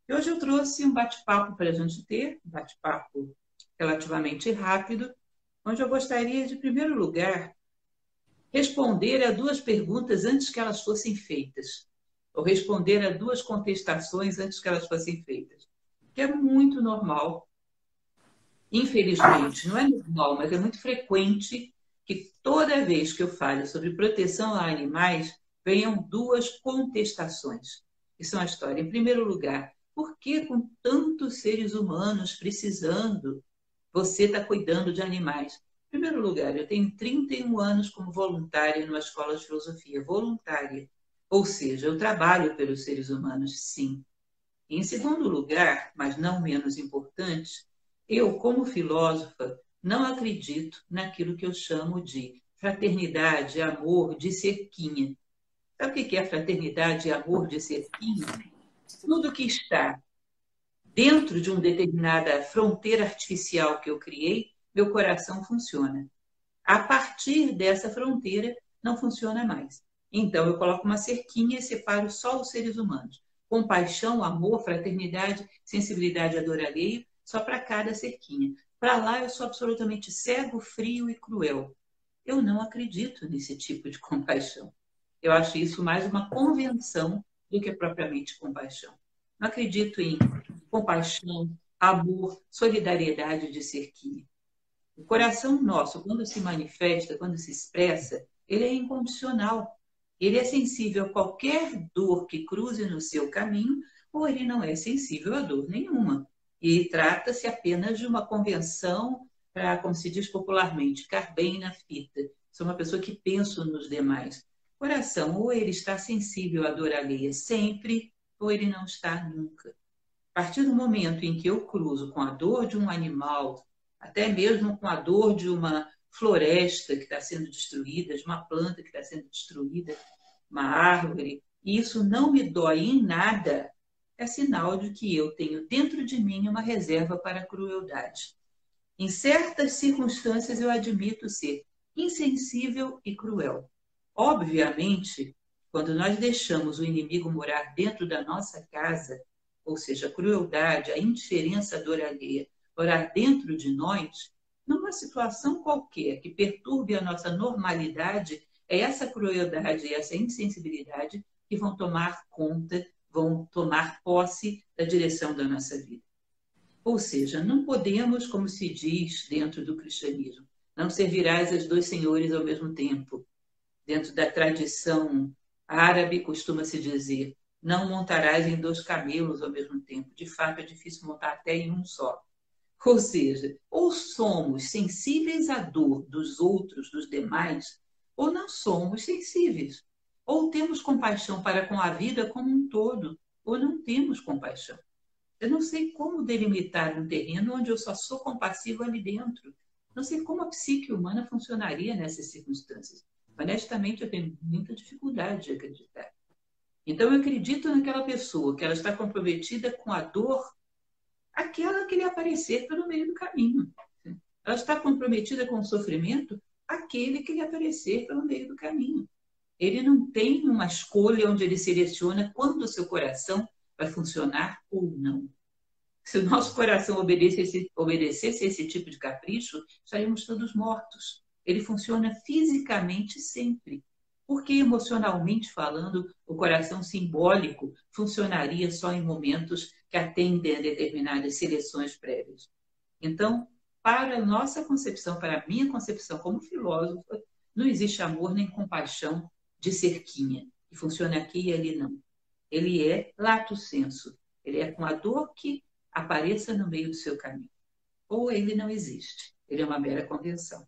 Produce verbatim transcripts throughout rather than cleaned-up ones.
E hoje eu trouxe um bate-papo para a gente ter, um bate-papo relativamente rápido, onde eu gostaria de, em primeiro lugar, responder a duas perguntas antes que elas fossem feitas, ou responder a duas contestações antes que elas fossem feitas, que é muito normal, infelizmente, não é normal, mas é muito frequente que toda vez que eu falo sobre proteção a animais, venham duas contestações. Isso é uma história. Em primeiro lugar, por que com tantos seres humanos precisando, você está cuidando de animais? Em primeiro lugar, eu tenho trinta e um anos como voluntária numa escola de filosofia, voluntária. Ou seja, eu trabalho pelos seres humanos, sim. Em segundo lugar, mas não menos importante, eu, como filósofa, não acredito naquilo que eu chamo de fraternidade, amor de cerquinha. Sabe o que é fraternidade e amor de cerquinha? Tudo que está dentro de uma determinada fronteira artificial que eu criei, meu coração funciona. A partir dessa fronteira, não funciona mais. Então, eu coloco uma cerquinha e separo só os seres humanos. Compaixão, amor, fraternidade, sensibilidade e dor alheio, só para cada cerquinha. Para lá, eu sou absolutamente cego, frio e cruel. Eu não acredito nesse tipo de compaixão. Eu acho isso mais uma convenção do que propriamente compaixão. Não acredito em compaixão, amor, solidariedade de cerquinha. O coração nosso, quando se manifesta, quando se expressa, ele é incondicional. Ele é sensível a qualquer dor que cruze no seu caminho, ou ele não é sensível a dor nenhuma. E trata-se apenas de uma convenção para, como se diz popularmente, ficar bem na fita. Sou uma pessoa que penso nos demais. Coração, ou ele está sensível à dor alheia sempre, ou ele não está nunca. A partir do momento em que eu cruzo com a dor de um animal, até mesmo com a dor de uma floresta que está sendo destruída, de uma planta que está sendo destruída, uma árvore, e isso não me dói em nada, é sinal de que eu tenho dentro de mim uma reserva para a crueldade. Em certas circunstâncias, eu admito ser insensível e cruel. Obviamente, quando nós deixamos o inimigo morar dentro da nossa casa, ou seja, a crueldade, a indiferença, a dor alheia, morar dentro de nós, numa situação qualquer que perturbe a nossa normalidade, é essa crueldade e essa insensibilidade que vão tomar conta, vão tomar posse da direção da nossa vida. Ou seja, não podemos, como se diz dentro do cristianismo, não servirás aos dois senhores ao mesmo tempo. Dentro da tradição árabe, costuma-se dizer, não montarás em dois camelos ao mesmo tempo. De fato, é difícil montar até em um só. Ou seja, ou somos sensíveis à dor dos outros, dos demais, ou não somos sensíveis. Ou temos compaixão para com a vida como um todo, ou não temos compaixão. Eu não sei como delimitar um terreno onde eu só sou compassivo ali dentro. Não sei como a psique humana funcionaria nessas circunstâncias. Honestamente, eu tenho muita dificuldade de acreditar. Então, eu acredito naquela pessoa que ela está comprometida com a dor, aquela que lhe aparecer pelo meio do caminho. Ela está comprometida com o sofrimento, aquele que lhe aparecer pelo meio do caminho. Ele não tem uma escolha onde ele seleciona quando o seu coração vai funcionar ou não. Se o nosso coração obedecesse, obedecesse esse tipo de capricho, estaríamos todos mortos. Ele funciona fisicamente sempre. Porque, emocionalmente falando, o coração simbólico funcionaria só em momentos que atendem a determinadas seleções prévias. Então, para a nossa concepção, para a minha concepção como filósofa, não existe amor nem compaixão de cerquinha, que funciona aqui e ali não. Ele é lato sensu. Ele é com a dor que apareça no meio do seu caminho. Ou ele não existe. Ele é uma mera convenção.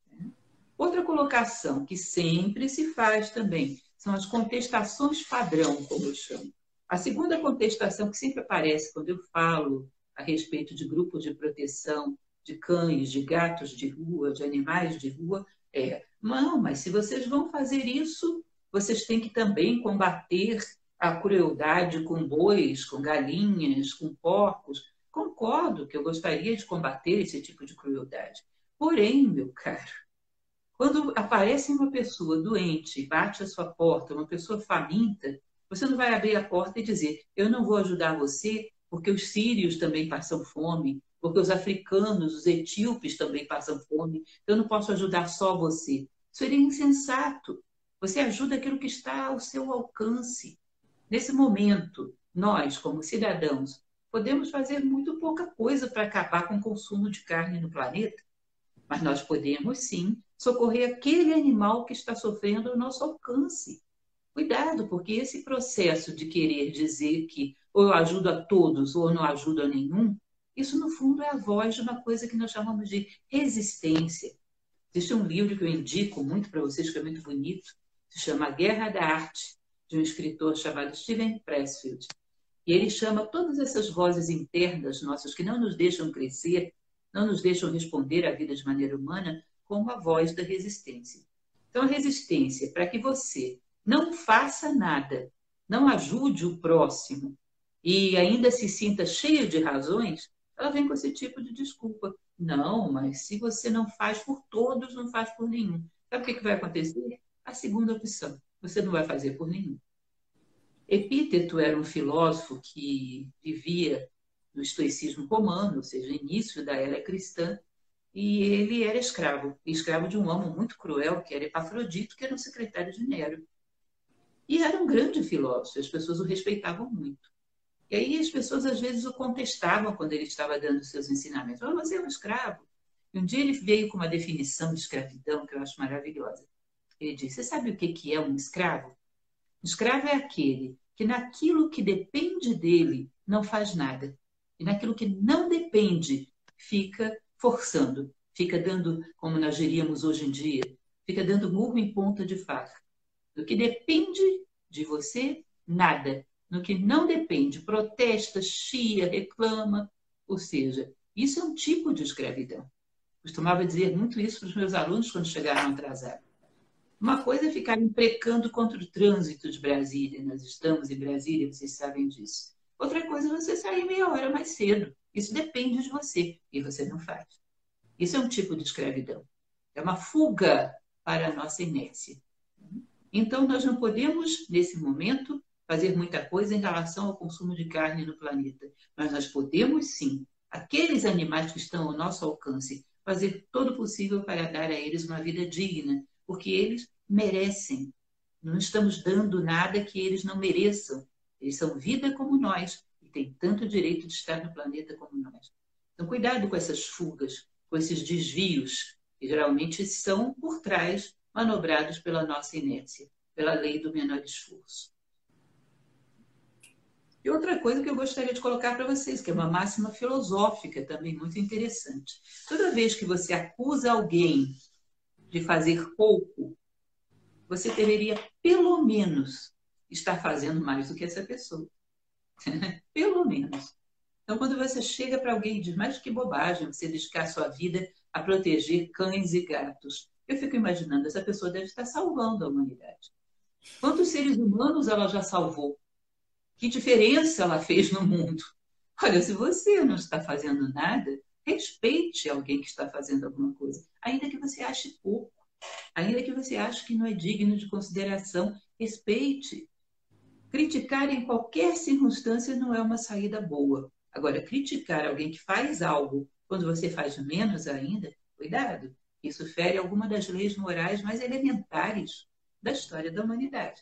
Outra colocação que sempre se faz também são as contestações padrão, como eu chamo. A segunda contestação que sempre aparece quando eu falo a respeito de grupos de proteção, de cães, de gatos de rua, de animais de rua, é: não, mas se vocês vão fazer isso, vocês têm que também combater a crueldade com bois, com galinhas, com porcos. Concordo que eu gostaria de combater esse tipo de crueldade. Porém, meu caro, quando aparece uma pessoa doente e bate a sua porta, uma pessoa faminta, você não vai abrir a porta e dizer: eu não vou ajudar você porque os sírios também passam fome, porque os africanos, os etíopes também passam fome. Eu não posso ajudar só você. Seria insensato. Você ajuda aquilo que está ao seu alcance. Nesse momento, nós, como cidadãos, podemos fazer muito pouca coisa para acabar com o consumo de carne no planeta, mas nós podemos, sim, socorrer aquele animal que está sofrendo ao nosso alcance. Cuidado, porque esse processo de querer dizer que ou eu ajudo a todos ou eu não ajudo a nenhum, isso, no fundo, é a voz de uma coisa que nós chamamos de resistência. Existe um livro que eu indico muito para vocês, que é muito bonito, se chama A Guerra da Arte, de um escritor chamado Steven Pressfield. E ele chama todas essas vozes internas nossas que não nos deixam crescer, não nos deixam responder à vida de maneira humana, como a voz da resistência. Então, a resistência, para que você não faça nada, não ajude o próximo e ainda se sinta cheio de razões, ela vem com esse tipo de desculpa. Não, mas se você não faz por todos, não faz por nenhum. Sabe o que vai acontecer? A segunda opção. Você não vai fazer por nenhum. Epíteto era um filósofo que vivia no estoicismo romano, ou seja, início da era cristã, e ele era escravo, escravo de um homem muito cruel, que era Epafrodito, que era um secretário de Nero. E era um grande filósofo, as pessoas o respeitavam muito. E aí as pessoas às vezes o contestavam quando ele estava dando seus ensinamentos. Oh, você é um escravo. E um dia ele veio com uma definição de escravidão que eu acho maravilhosa. Ele disse, você sabe o que é um escravo? Um escravo é aquele que naquilo que depende dele não faz nada. E naquilo que não depende, fica forçando, fica dando, como nós diríamos hoje em dia, fica dando murro em ponta de faca. Do que depende de você, nada. No que não depende, protesta, chia, reclama. Ou seja, isso é um tipo de escravidão. Costumava dizer muito isso para os meus alunos quando chegaram atrasados. Uma coisa é ficar imprecando contra o trânsito de Brasília. Nós estamos em Brasília, vocês sabem disso. Outra coisa é você sair meia hora mais cedo. Isso depende de você e você não faz. Isso é um tipo de escravidão. É uma fuga para a nossa inércia. Então, nós não podemos, nesse momento, fazer muita coisa em relação ao consumo de carne no planeta. Mas nós podemos, sim, aqueles animais que estão ao nosso alcance, fazer todo o possível para dar a eles uma vida digna, porque eles merecem. Não estamos dando nada que eles não mereçam. Eles são vida como nós e têm tanto direito de estar no planeta como nós. Então, cuidado com essas fugas, com esses desvios, que geralmente são por trás manobrados pela nossa inércia, pela lei do menor esforço. E outra coisa que eu gostaria de colocar para vocês, que é uma máxima filosófica também muito interessante. Toda vez que você acusa alguém de fazer pouco, você deveria, pelo menos, estar fazendo mais do que essa pessoa. Pelo menos. Então, quando você chega para alguém e diz, mas que bobagem você dedicar sua vida a proteger cães e gatos. Eu fico imaginando, essa pessoa deve estar salvando a humanidade. Quantos seres humanos ela já salvou? Que diferença ela fez no mundo? Olha, se você não está fazendo nada, respeite alguém que está fazendo alguma coisa, ainda que você ache pouco, ainda que você ache que não é digno de consideração, respeite. Criticar em qualquer circunstância não é uma saída boa. Agora, criticar alguém que faz algo quando você faz menos ainda, cuidado, isso fere alguma das leis morais mais elementares da história da humanidade.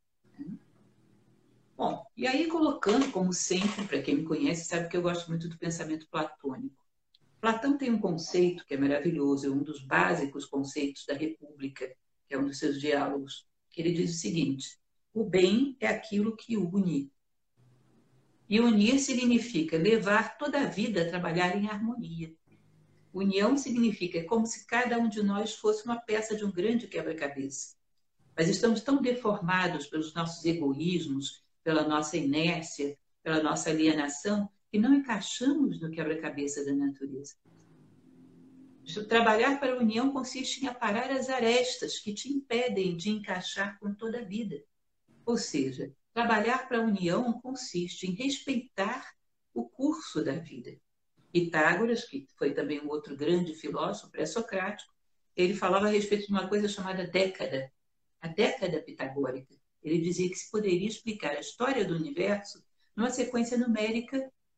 Bom, e aí colocando, como sempre, para quem me conhece, sabe que eu gosto muito do pensamento platônico. Platão tem um conceito que é maravilhoso, é um dos básicos conceitos da República, que é um dos seus diálogos, que ele diz o seguinte, o bem é aquilo que une. E unir significa levar toda a vida a trabalhar em harmonia. União significa como se cada um de nós fosse uma peça de um grande quebra-cabeça. Mas estamos tão deformados pelos nossos egoísmos, pela nossa inércia, pela nossa alienação, que não encaixamos no quebra-cabeça da natureza. Trabalhar para a união consiste em aparar as arestas que te impedem de encaixar com toda a vida. Ou seja, trabalhar para a união consiste em respeitar o curso da vida. Pitágoras, que foi também um outro grande filósofo pré-socrático, ele falava a respeito de uma coisa chamada década, a década pitagórica. Ele dizia que se poderia explicar a história do universo numa sequência numérica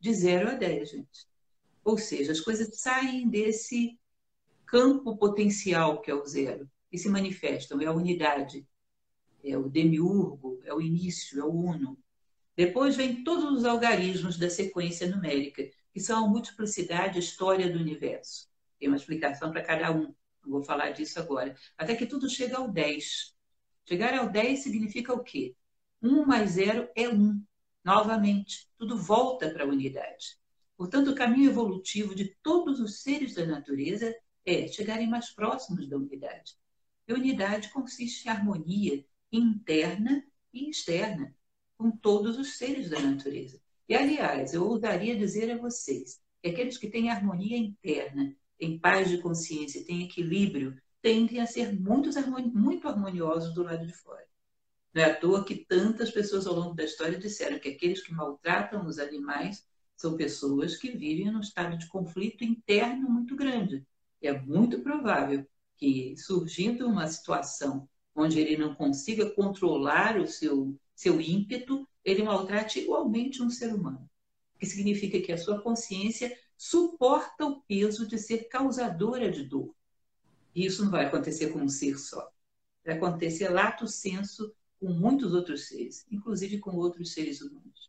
de zero a dez, gente. Ou seja, as coisas saem desse campo potencial que é o zero e se manifestam. É a unidade, é o demiurgo, é o início, é o uno. Depois vem todos os algarismos da sequência numérica, que são a multiplicidade, a história do universo. Tem uma explicação para cada um, não vou falar disso agora. Até que tudo chega ao dez. Chegar ao dez significa o quê? um mais zero é um. Novamente, tudo volta para a unidade. Portanto, o caminho evolutivo de todos os seres da natureza é chegarem mais próximos da unidade. E a unidade consiste em harmonia interna e externa com todos os seres da natureza. E, aliás, eu ousaria dizer a vocês que aqueles que têm harmonia interna, têm paz de consciência, têm equilíbrio, tendem a ser muito, muito harmoniosos do lado de fora. Não é à toa que tantas pessoas ao longo da história disseram que aqueles que maltratam os animais são pessoas que vivem num estado de conflito interno muito grande. E é muito provável que, surgindo uma situação onde ele não consiga controlar o seu, seu ímpeto, ele maltrate igualmente um ser humano. O que significa que a sua consciência suporta o peso de ser causadora de dor. E isso não vai acontecer com um ser só. Vai acontecer lato sensu com muitos outros seres, inclusive com outros seres humanos.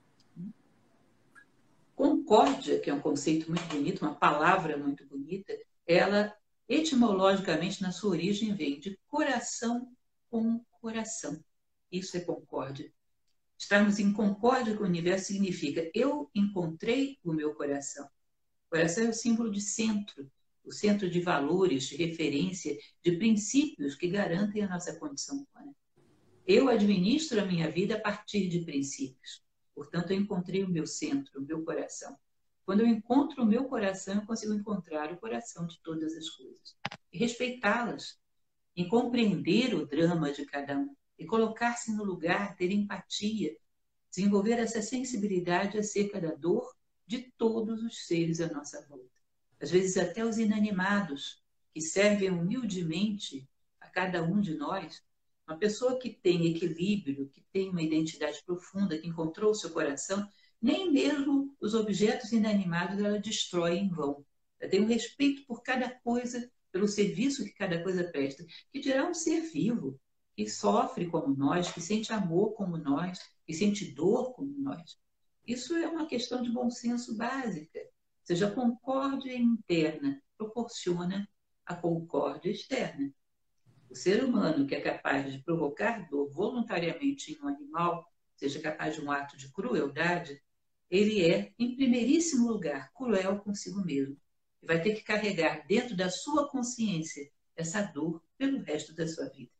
Concórdia, que é um conceito muito bonito, uma palavra muito bonita, ela, etimologicamente, na sua origem, vem de coração com coração. Isso é concórdia. Estarmos em concórdia com o universo significa eu encontrei o meu coração. O coração é o símbolo de centro, o centro de valores, de referência, de princípios que garantem a nossa condição humana. Eu administro a minha vida a partir de princípios. Portanto, eu encontrei o meu centro, o meu coração. Quando eu encontro o meu coração, eu consigo encontrar o coração de todas as coisas. E respeitá-las, e compreender o drama de cada um, e colocar-se no lugar, ter empatia, desenvolver essa sensibilidade acerca da dor de todos os seres à nossa volta. Às vezes até os inanimados, que servem humildemente a cada um de nós. Uma pessoa que tem equilíbrio, que tem uma identidade profunda, que encontrou o seu coração, nem mesmo os objetos inanimados ela destrói em vão. Ela tem um respeito por cada coisa, pelo serviço que cada coisa presta, que dirá um ser vivo, que sofre como nós, que sente amor como nós, que sente dor como nós. Isso é uma questão de bom senso básica. Ou seja, a concórdia interna proporciona a concórdia externa. O ser humano que é capaz de provocar dor voluntariamente em um animal, seja capaz de um ato de crueldade, ele é, em primeiríssimo lugar, cruel consigo mesmo. E vai ter que carregar dentro da sua consciência essa dor pelo resto da sua vida.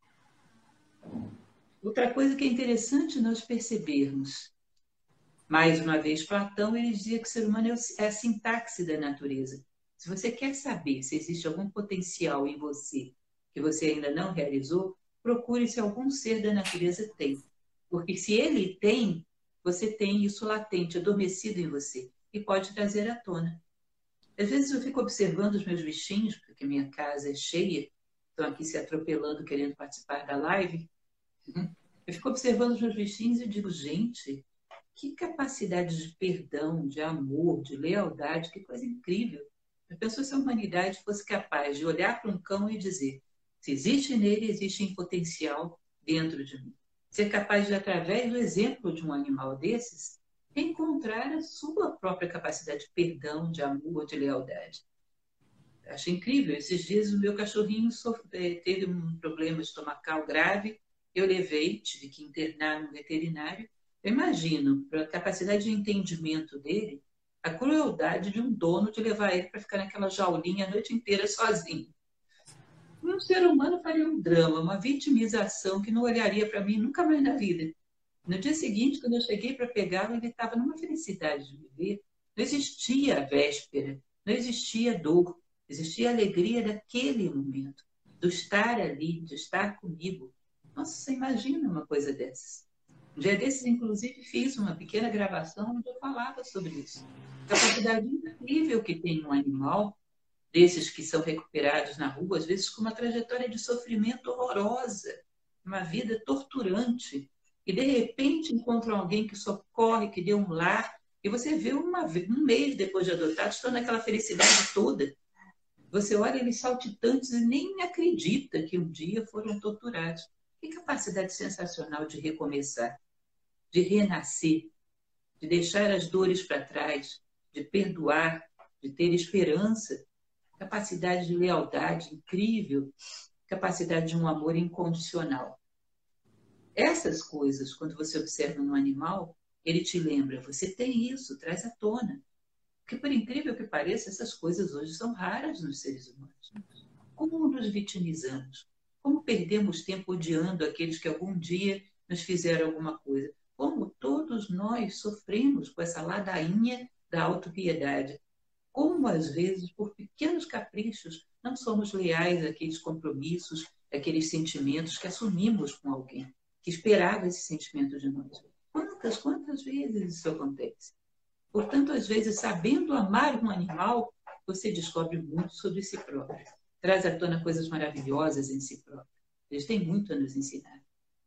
Outra coisa que é interessante nós percebermos, mais uma vez, Platão ele dizia que o ser humano é a sintaxe da natureza. Se você quer saber se existe algum potencial em você que você ainda não realizou, procure se algum ser da natureza tem. Porque se ele tem, você tem isso latente, adormecido em você, e pode trazer à tona. Às vezes eu fico observando os meus bichinhos, porque minha casa é cheia, estão aqui se atropelando, querendo participar da live. Eu fico observando os meus bichinhos e digo, gente, que capacidade de perdão, de amor, de lealdade, que coisa incrível. Eu penso se a humanidade fosse capaz de olhar para um cão e dizer, se existe nele, existe em potencial dentro de mim. Ser capaz de, através do exemplo de um animal desses, encontrar a sua própria capacidade de perdão, de amor, de lealdade. Acho incrível. Esses dias o meu cachorrinho sofre, teve um problema estomacal grave. Eu levei, tive que internar no veterinário. Eu imagino, pela capacidade de entendimento dele, a crueldade de um dono de levar ele para ficar naquela jaulinha a noite inteira sozinho. Um ser humano faria um drama, uma vitimização que não olharia para mim nunca mais na vida. No dia seguinte, quando eu cheguei para pegá-lo, ele estava numa felicidade de viver. Não existia a véspera, não existia dor, existia a alegria daquele momento, do estar ali, de estar comigo. Nossa, você imagina uma coisa dessas. Um dia desses, inclusive, fiz uma pequena gravação onde eu falava sobre isso. A capacidade incrível que tem um animal, desses que são recuperados na rua, às vezes com uma trajetória de sofrimento horrorosa, uma vida torturante, e de repente encontram alguém que socorre, que dê um lar, E você vê uma, um mês depois de adotados, estão naquela felicidade toda. Você olha eles saltitantes e nem acredita que um dia foram torturados. Que capacidade sensacional de recomeçar, de renascer, de deixar as dores para trás, de perdoar, de ter esperança, capacidade de lealdade incrível, capacidade de um amor incondicional. Essas coisas, quando você observa no animal, ele te lembra, você tem isso, traz à tona. Porque, por incrível que pareça, essas coisas hoje são raras nos seres humanos. Como nos vitimizamos? Como perdemos tempo odiando aqueles que algum dia nos fizeram alguma coisa? Como todos nós sofremos com essa ladainha da autopiedade? Como, às vezes, por pequenos caprichos, não somos leais àqueles compromissos, àqueles sentimentos que assumimos com alguém, que esperava esse sentimento de nós. Quantas, quantas vezes isso acontece? Portanto, às vezes, sabendo amar um animal, você descobre muito sobre si próprio. Traz à tona coisas maravilhosas em si próprio. Eles têm muito a nos ensinar.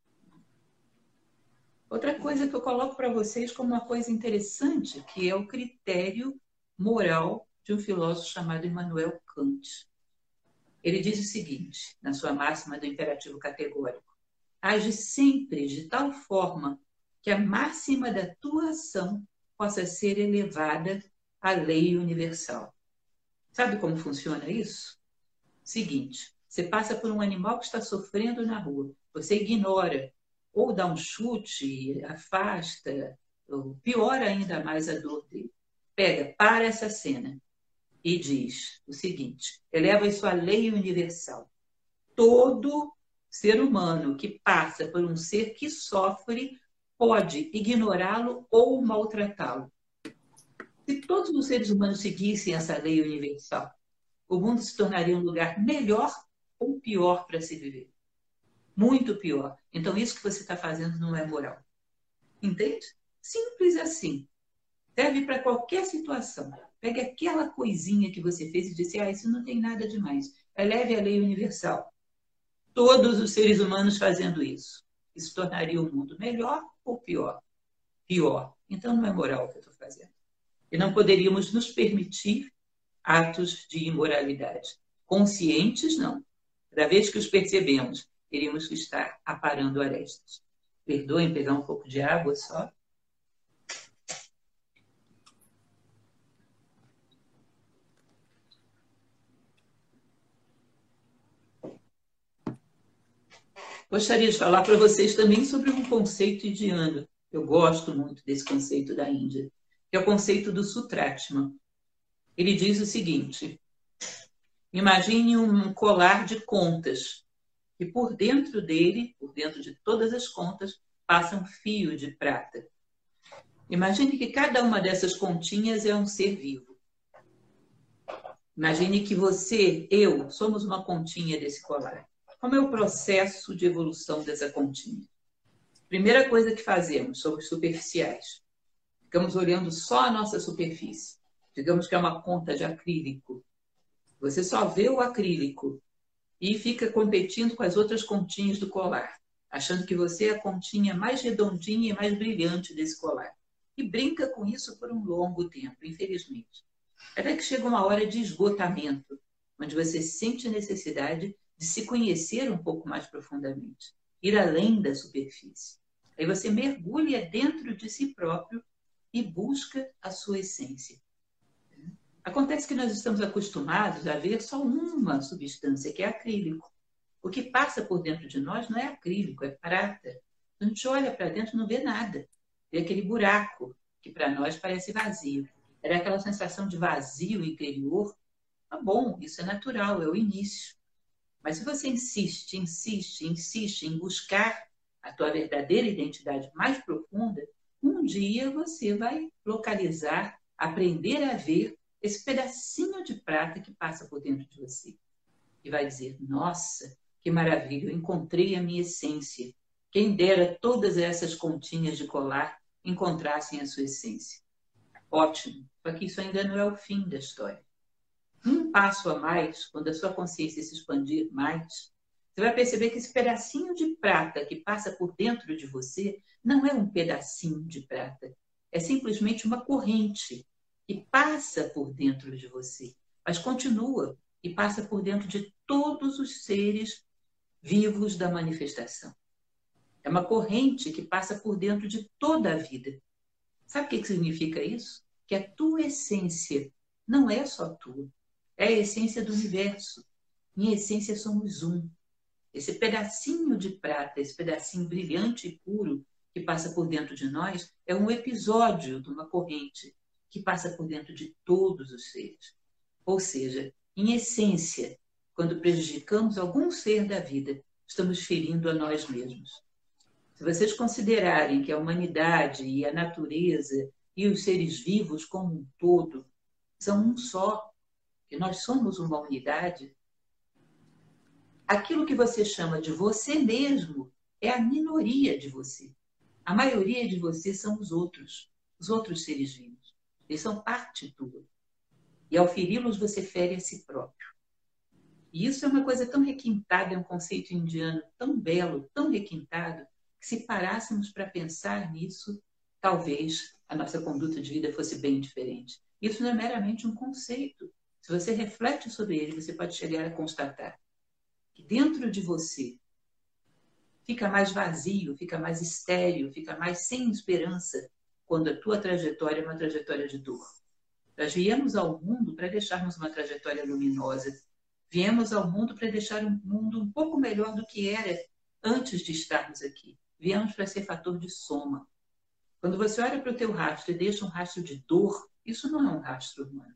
Outra coisa que eu coloco para vocês como uma coisa interessante, que é o critério moral de um filósofo chamado Immanuel Kant. Ele diz o seguinte, na sua máxima do imperativo categórico: age sempre de tal forma que a máxima da tua ação possa ser elevada à lei universal. Sabe como funciona isso? Seguinte, você passa por um animal que está sofrendo na rua, você ignora, ou dá um chute, afasta, ou piora ainda mais a dor dele. Pega, para essa cena e diz o seguinte, eleva isso à lei universal. Todo ser humano que passa por um ser que sofre pode ignorá-lo ou maltratá-lo. Se todos os seres humanos seguissem essa lei universal, o mundo se tornaria um lugar melhor ou pior para se viver? Muito pior. Então, isso que você está fazendo não é moral. Entende? Simples assim. Serve para qualquer situação. Pegue aquela coisinha que você fez e disse, ah, isso não tem nada demais. Eleve a lei universal. Todos os seres humanos fazendo isso. Isso tornaria o mundo melhor ou pior? Pior. Então, não é moral o que eu estou fazendo. E não poderíamos nos permitir atos de imoralidade. Conscientes, não. Da vez que os percebemos, teríamos que estar aparando arestas. Perdoem pegar um pouco de água só. Gostaria de falar para vocês também sobre um conceito indiano. Eu gosto muito desse conceito da Índia, que é o conceito do Sutratman. Ele diz o seguinte, imagine um colar de contas, e por dentro dele, por dentro de todas as contas, passa um fio de prata. Imagine que cada uma dessas continhas é um ser vivo. Imagine que você, eu, somos uma continha desse colar. Como é o processo de evolução dessa continha? Primeira coisa que fazemos, somos superficiais. Ficamos olhando só a nossa superfície. Digamos que é uma conta de acrílico. Você só vê o acrílico e fica competindo com as outras continhas do colar, achando que você é a continha mais redondinha e mais brilhante desse colar. E brinca com isso por um longo tempo, infelizmente. Até que chega uma hora de esgotamento, onde você sente a necessidade de se conhecer um pouco mais profundamente, ir além da superfície. Aí você mergulha dentro de si próprio e busca a sua essência. Acontece que nós estamos acostumados a ver só uma substância, que é acrílico. O que passa por dentro de nós não é acrílico, é prata. A gente olha para dentro e não vê nada. Vê aquele buraco, que para nós parece vazio. Era aquela sensação de vazio interior. Tá bom, isso é natural, é o início. Mas se você insiste, insiste, insiste em buscar a tua verdadeira identidade mais profunda, um dia você vai localizar, aprender a ver esse pedacinho de prata que passa por dentro de você. E vai dizer, nossa, que maravilha, eu encontrei a minha essência. Quem dera todas essas continhas de colar encontrassem a sua essência. Ótimo, só que isso ainda não é o fim da história. Um passo a mais, quando a sua consciência se expandir mais, você vai perceber que esse pedacinho de prata que passa por dentro de você não é um pedacinho de prata, é simplesmente uma corrente que passa por dentro de você, mas continua e passa por dentro de todos os seres vivos da manifestação. É uma corrente que passa por dentro de toda a vida. Sabe o que significa isso? Que a tua essência não é só tua, é a essência do universo. Em essência, somos um. Esse pedacinho de prata, esse pedacinho brilhante e puro que passa por dentro de nós, é um episódio de uma corrente que passa por dentro de todos os seres. Ou seja, em essência, quando prejudicamos algum ser da vida, estamos ferindo a nós mesmos. Se vocês considerarem que a humanidade e a natureza e os seres vivos como um todo são um só, que nós somos uma unidade, aquilo que você chama de você mesmo é a minoria de você. A maioria de você são os outros, os outros seres vivos. Eles são parte tua. E ao feri-los, você fere a si próprio. E isso é uma coisa tão requintada, é um conceito indiano tão belo, tão requintado, que se parássemos para pensar nisso, talvez a nossa conduta de vida fosse bem diferente. Isso não é meramente um conceito. Se você reflete sobre ele, você pode chegar a constatar que dentro de você fica mais vazio, fica mais estéril, fica mais sem esperança quando a tua trajetória é uma trajetória de dor. Nós viemos ao mundo para deixarmos uma trajetória luminosa. Viemos ao mundo para deixar um mundo um pouco melhor do que era antes de estarmos aqui. Viemos para ser fator de soma. Quando você olha para o teu rastro e deixa um rastro de dor, isso não é um rastro humano.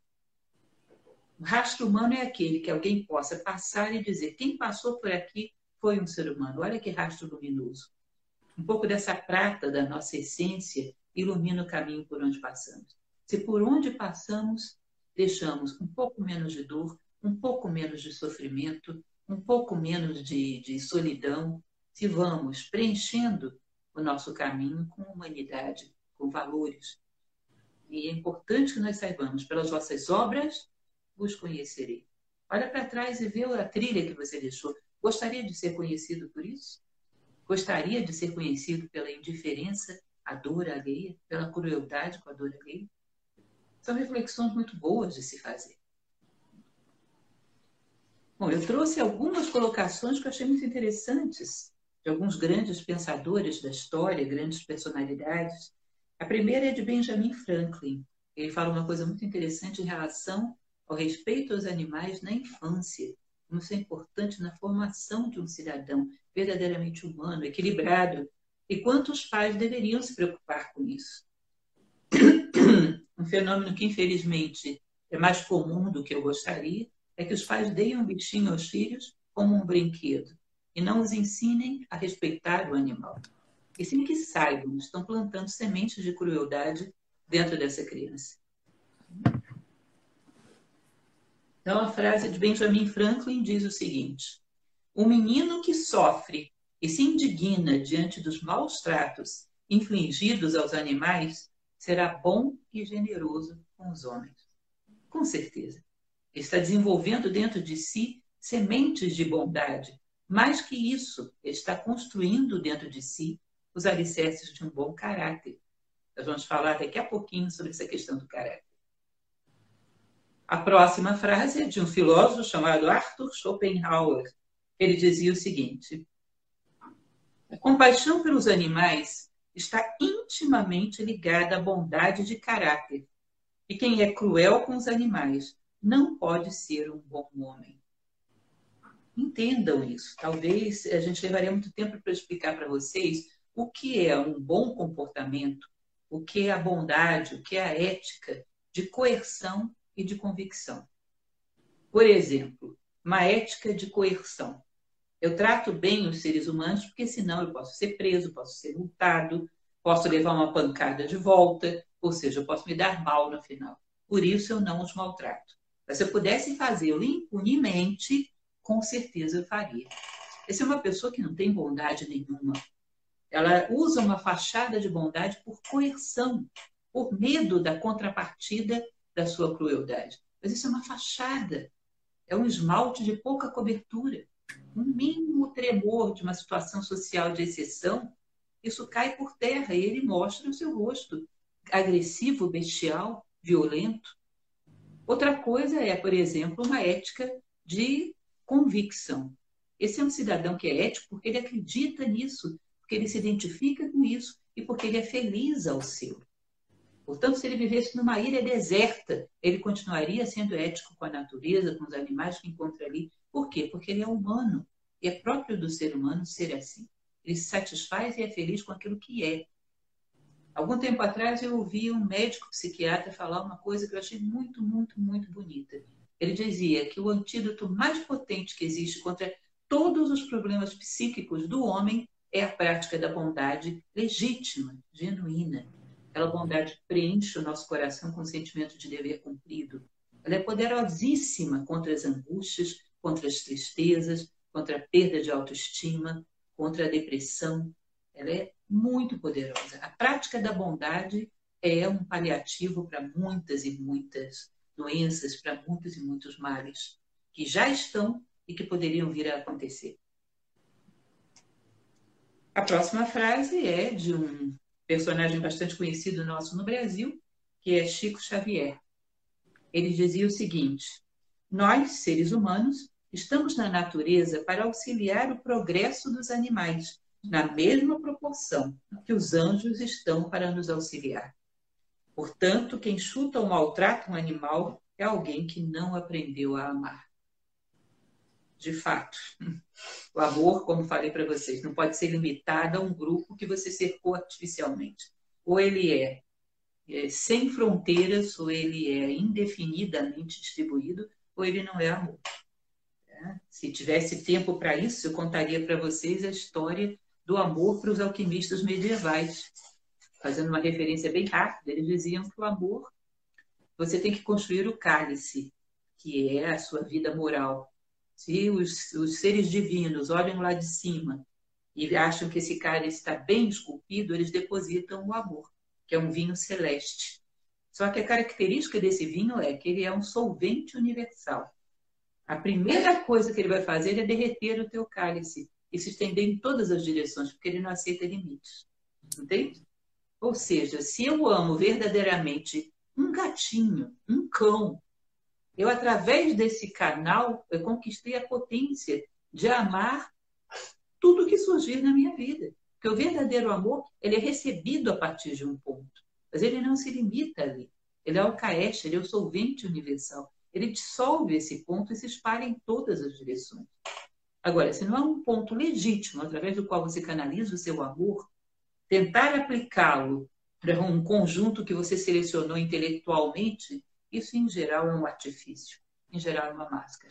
O rastro humano é aquele que alguém possa passar e dizer: quem passou por aqui foi um ser humano. Olha que rastro luminoso. Um pouco dessa prata da nossa essência ilumina o caminho por onde passamos. Se por onde passamos deixamos um pouco menos de dor, um pouco menos de sofrimento, um pouco menos de, de solidão, se vamos preenchendo o nosso caminho com humanidade, com valores. E é importante que nós saibamos, pelas vossas obras vos conhecerei. Olha para trás e vê a trilha que você deixou. Gostaria de ser conhecido por isso? Gostaria de ser conhecido pela indiferença à dor alheia, pela crueldade com a dor alheia? São reflexões muito boas de se fazer. Bom, eu trouxe algumas colocações que eu achei muito interessantes, de alguns grandes pensadores da história, grandes personalidades. A primeira é de Benjamin Franklin. Ele fala uma coisa muito interessante em relação ao respeito aos animais na infância. Como isso é importante na formação de um cidadão verdadeiramente humano, equilibrado. E quantos pais deveriam se preocupar com isso? Um fenômeno que, infelizmente, é mais comum do que eu gostaria, é que os pais deem um bichinho aos filhos como um brinquedo e não os ensinem a respeitar o animal. E sem que saibam, estão plantando sementes de crueldade dentro dessa criança. Então, a frase de Benjamin Franklin diz o seguinte: o menino que sofre e se indigna diante dos maus tratos infligidos aos animais será bom e generoso com os homens. Com certeza. Ele está desenvolvendo dentro de si sementes de bondade. Mais que isso, ele está construindo dentro de si os alicerces de um bom caráter. Nós vamos falar daqui a pouquinho sobre essa questão do caráter. A próxima frase é de um filósofo chamado Arthur Schopenhauer. Ele dizia o seguinte: a compaixão pelos animais está intimamente ligada à bondade de caráter. E quem é cruel com os animais não pode ser um bom homem. Entendam isso. Talvez a gente levaria muito tempo para explicar para vocês o que é um bom comportamento, o que é a bondade, o que é a ética de coerção e de convicção. Por exemplo, uma ética de coerção. Eu trato bem os seres humanos porque senão eu posso ser preso, posso ser multado, posso levar uma pancada de volta, ou seja, eu posso me dar mal no final. Por isso eu não os maltrato. Mas se eu pudesse fazê-lo impunemente, com certeza eu faria. Essa é uma pessoa que não tem bondade nenhuma. Ela usa uma fachada de bondade por coerção, por medo da contrapartida da sua crueldade. Mas isso é uma fachada. É um esmalte de pouca cobertura. Um mínimo tremor de uma situação social de exceção, isso cai por terra e ele mostra o seu rosto agressivo, bestial, violento. Outra coisa é, por exemplo, uma ética de convicção. Esse é um cidadão que é ético porque ele acredita nisso, porque ele se identifica com isso e porque ele é feliz ao seu. Portanto, se ele vivesse numa ilha deserta, ele continuaria sendo ético com a natureza, com os animais que encontra ali. Por quê? Porque ele é humano. E é próprio do ser humano ser assim. Ele se satisfaz e é feliz com aquilo que é. Algum tempo atrás eu ouvi um médico psiquiatra falar uma coisa que eu achei muito, muito, muito bonita. Ele dizia que o antídoto mais potente que existe contra todos os problemas psíquicos do homem é a prática da bondade legítima, genuína. Aquela bondade preenche o nosso coração com o sentimento de dever cumprido. Ela é poderosíssima contra as angústias, contra as tristezas, contra a perda de autoestima, contra a depressão. Ela é muito poderosa. A prática da bondade é um paliativo para muitas e muitas doenças, para muitos e muitos males que já estão e que poderiam vir a acontecer. A próxima frase é de um personagem bastante conhecido nosso no Brasil, que é Chico Xavier. Ele dizia o seguinte: nós, seres humanos, estamos na natureza para auxiliar o progresso dos animais, na mesma proporção que os anjos estão para nos auxiliar. Portanto, quem chuta ou maltrata um animal é alguém que não aprendeu a amar. De fato, o amor, como falei para vocês, não pode ser limitado a um grupo que você cercou artificialmente. Ou ele é, é sem fronteiras, ou ele é indefinidamente distribuído, ou ele não é amor. É? Se tivesse tempo para isso, eu contaria para vocês a história do amor para os alquimistas medievais. Fazendo uma referência bem rápida, eles diziam que o amor, você tem que construir o cálice, que é a sua vida moral. Se os, os seres divinos olham lá de cima e acham que esse cálice está bem esculpido, eles depositam o amor, que é um vinho celeste. Só que a característica desse vinho é que ele é um solvente universal. A primeira coisa que ele vai fazer é derreter o teu cálice e se estender em todas as direções, porque ele não aceita limites. Entende? Ou seja, se eu amo verdadeiramente um gatinho, um cão, eu, através desse canal, eu conquistei a potência de amar tudo que surgir na minha vida. Porque o verdadeiro amor, ele é recebido a partir de um ponto. Mas ele não se limita ali. Ele é o caesh, ele é o solvente universal. Ele dissolve esse ponto e se espalha em todas as direções. Agora, se não há um ponto legítimo, através do qual você canaliza o seu amor, tentar aplicá-lo para um conjunto que você selecionou intelectualmente, isso, em geral, é um artifício. Em geral, é uma máscara.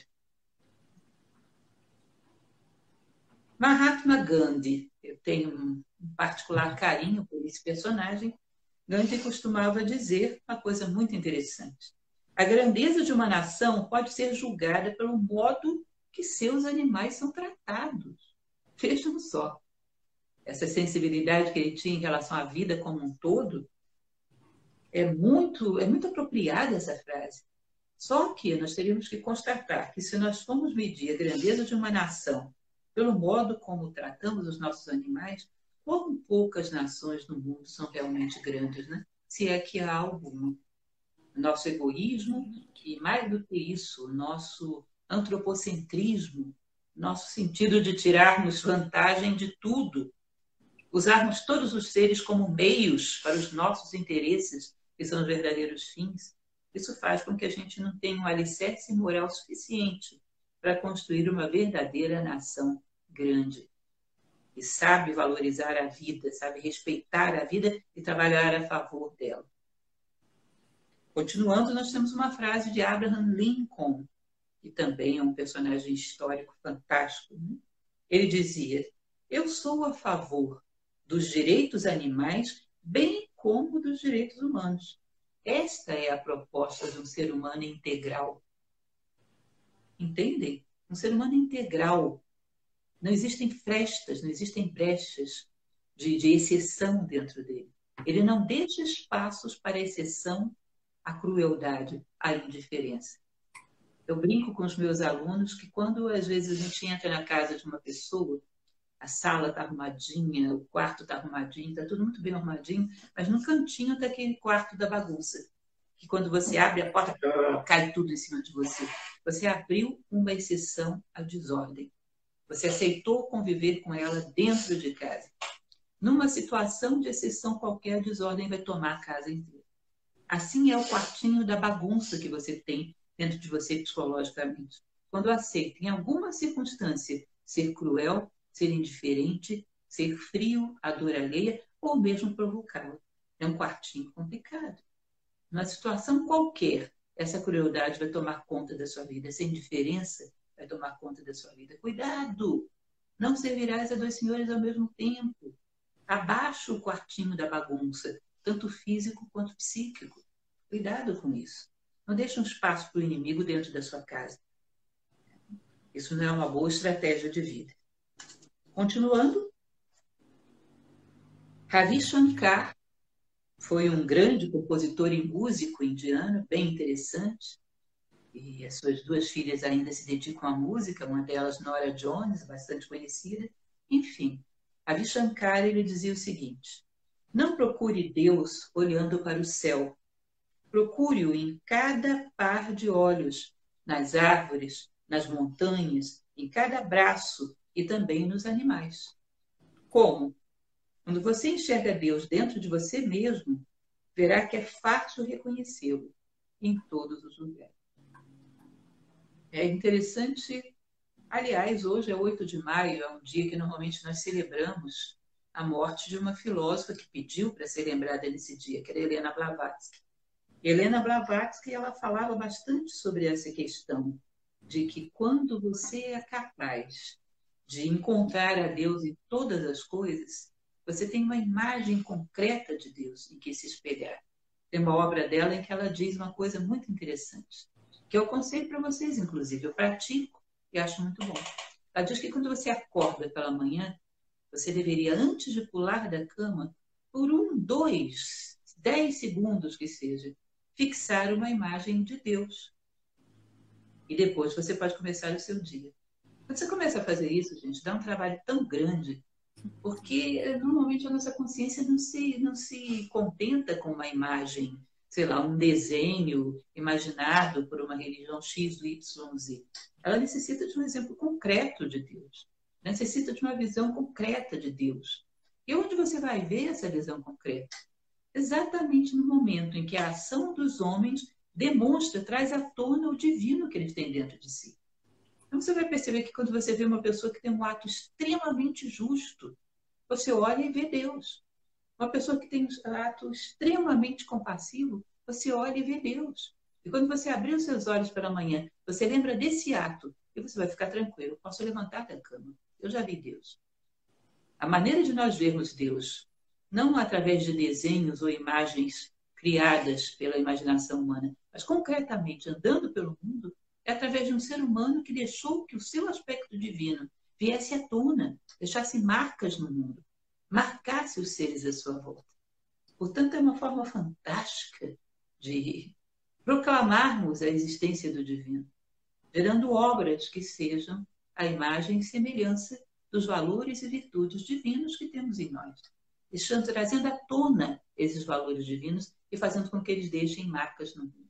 Mahatma Gandhi. Eu tenho um particular carinho por esse personagem. Gandhi costumava dizer uma coisa muito interessante. A grandeza de uma nação pode ser julgada pelo modo que seus animais são tratados. Vejam só. Essa sensibilidade que ele tinha em relação à vida como um todo, é muito, é muito apropriada essa frase. Só que nós teríamos que constatar que se nós formos medir a grandeza de uma nação pelo modo como tratamos os nossos animais, como poucas nações no mundo são realmente grandes, né? Se é que há alguma. Nosso egoísmo e, mais do que isso, nosso antropocentrismo, nosso sentido de tirarmos vantagem de tudo, usarmos todos os seres como meios para os nossos interesses, que são os verdadeiros fins, isso faz com que a gente não tenha um alicerce moral suficiente para construir uma verdadeira nação grande. E sabe valorizar a vida, sabe respeitar a vida e trabalhar a favor dela. Continuando, nós temos uma frase de Abraham Lincoln, que também é um personagem histórico fantástico. Né? Ele dizia: eu sou a favor dos direitos animais, bem como dos direitos humanos. Esta é a proposta de um ser humano integral. Entendem? Um ser humano integral. Não existem frestas, não existem brechas de, de exceção dentro dele. Ele não deixa espaços para a exceção, a crueldade, a indiferença. Eu brinco com os meus alunos que quando às vezes a gente entra na casa de uma pessoa A sala está arrumadinha, o quarto está arrumadinho, está tudo muito bem arrumadinho, mas no cantinho está aquele quarto da bagunça, que quando você abre a porta, cai tudo em cima de você. Você abriu uma exceção à desordem. Você aceitou conviver com ela dentro de casa. Numa situação de exceção qualquer, a desordem vai tomar a casa inteira. Assim é o quartinho da bagunça que você tem dentro de você psicologicamente. Quando aceita, em alguma circunstância, ser cruel, ser indiferente, ser frio, à dor alheia, ou mesmo provocá-lo. É um quartinho complicado. Numa situação qualquer, essa crueldade vai tomar conta da sua vida, essa indiferença vai tomar conta da sua vida. Cuidado! Não servirás a dois senhores ao mesmo tempo. Abaixa o quartinho da bagunça, tanto físico quanto psíquico. Cuidado com isso. Não deixe um espaço para o inimigo dentro da sua casa. Isso não é uma boa estratégia de vida. Continuando, Ravi Shankar foi um grande compositor e músico indiano, bem interessante. E as suas duas filhas ainda se dedicam à música, uma delas Nora Jones, bastante conhecida. Enfim, Ravi Shankar ele dizia o seguinte: não procure Deus olhando para o céu. Procure-o em cada par de olhos, nas árvores, nas montanhas, em cada braço e também nos animais. Como? Quando você enxerga Deus dentro de você mesmo, verá que é fácil reconhecê-lo em todos os lugares. É interessante, aliás, hoje é oito de maio, é um dia que normalmente nós celebramos a morte de uma filósofa que pediu para ser lembrada nesse dia, que era Helena Blavatsky. Helena Blavatsky, ela falava bastante sobre essa questão de que quando você é capaz de encontrar a Deus em todas as coisas, você tem uma imagem concreta de Deus em que se espelhar. Tem uma obra dela em que ela diz uma coisa muito interessante, que eu aconselho para vocês, inclusive, eu pratico e acho muito bom. Ela diz que quando você acorda pela manhã, você deveria, antes de pular da cama, por um, dois, dez segundos que seja, fixar uma imagem de Deus. E depois você pode começar o seu dia. Quando você começa a fazer isso, gente, dá um trabalho tão grande, porque normalmente a nossa consciência não se, não se contenta com uma imagem, sei lá, um desenho imaginado por uma religião X, Y, Z. Ela necessita de um exemplo concreto de Deus. Necessita de uma visão concreta de Deus. E onde você vai ver essa visão concreta? Exatamente no momento em que a ação dos homens demonstra, traz à tona o divino que eles têm dentro de si. Então você vai perceber que quando você vê uma pessoa que tem um ato extremamente justo, você olha e vê Deus. Uma pessoa que tem um ato extremamente compassivo, você olha e vê Deus. E quando você abrir os seus olhos pela manhã, você lembra desse ato e você vai ficar tranquilo. Eu posso levantar da cama. Eu já vi Deus. A maneira de nós vermos Deus, não através de desenhos ou imagens criadas pela imaginação humana, mas concretamente andando pelo mundo, é através de um ser humano que deixou que o seu aspecto divino viesse à tona, deixasse marcas no mundo, marcasse os seres à sua volta. Portanto, é uma forma fantástica de proclamarmos a existência do divino, gerando obras que sejam a imagem e semelhança dos valores e virtudes divinos que temos em nós, deixando, trazendo à tona esses valores divinos e fazendo com que eles deixem marcas no mundo.